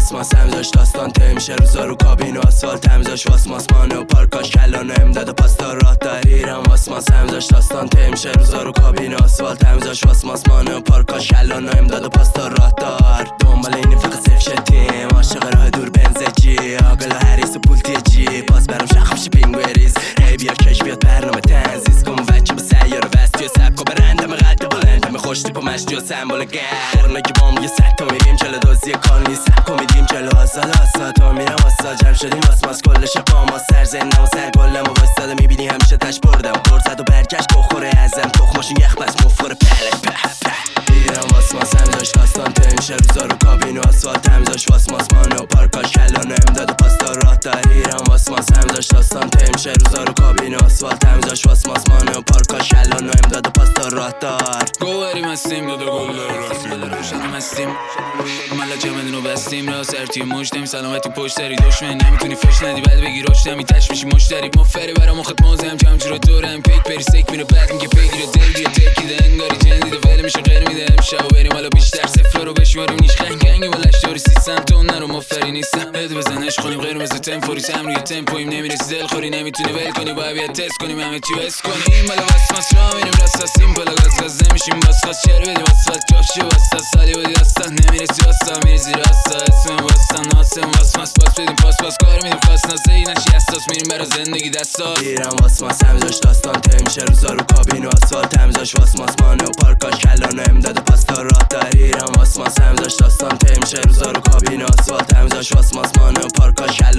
واسماس همزاش داستان تمیشه روزا رو کابین و آسفالت همزاش واسماس مانه و پارکاش کلانه امداد و پاستا راه داریرم واسماس همزاش داستان تمیشه روزا رو کابین و آسفالت همزاش واسماس مانه و پارکاش کلانه امداد و پاستا راه دار دنبال این فقط صرف شدیم عاشق راه دور بنز جی آگل و هریس و پولتی جی باز برام شخم شی پینگ بریز هی بیا کش بیاد برنامه تنزیز کن بچه با سیاره وست توی سبکا برندم قد بلندم خوش تیپ و مشتی و سمبول گرنه که بام یه ست تا میریم جلو دوزی کانوی سبکا میدیم جلو آسال آسا تا میرم آسا جمع شدیم واسماس کلش با ما سر زنم و سر گلم و وستاده میبینی همیشه تش بردم برزد و برگشت بخوره ازم تخماشون یخ بس مفخوره پله ایران واسماس همزاش داستان تمیشه روزا رو کابین و آسفالت همزاش واسماس مانه و پارکاش کلانه امداد و پاستا راه دار ایران واسماس همزاش داستان تمیشه روزا رو کابین و آسفالت همزاش واسماس مانه و پارکاش کلانه امداد و پاستا راه دار گوهریم هستیم دادا گل رفتیم روشنیم هستیم ملا جمعدون رو بستیم را سرتی مجدیم سلامتی پشتری دشمن نمیتونی فش ندی بعد بگی رشت نمی تش میشی مشتری مفری برا مخت موزم جمجورا دورم پیک بری سیک میره بعد میگه پیگیره دلگیره تکیده انگاری جندیده ولی میشه غیر میده امشب بریم حالا بیشتر صفر رو بشماریم نیش خنگنگی و لشتاری سیستم تو نرو مفری نیستم هد بزنش خونیم غیر مثل تمپوری تم روی تمپویم نمیرسی دلخوری نمیتونی ول کنی باید بیاد تست کنیم همه چی حس کنیم بالا واسماس را میریم راست هستیم بالا گاز نمیشیم واسفاس چر بدیم واسفات کفشی واستا سالی بودی داستان نمیرسی واستا میریزی راستا اسم واستا ناسم واسماس پاس بدیم پاس کار میدیم پاس ناسه این نشی اساس میریم برا زندگی دستا ایران واسماس همزاش داستان تمیشه روزا رو کابین و آسفالت همزاش واسماس مانه و پارکاش کلانه امداد و پاستا راه دار ایران واسماس همزاش داستان تمیشه روزا رو کابین و آسفالت همزاش واسماس مانه و پارکاش کلانه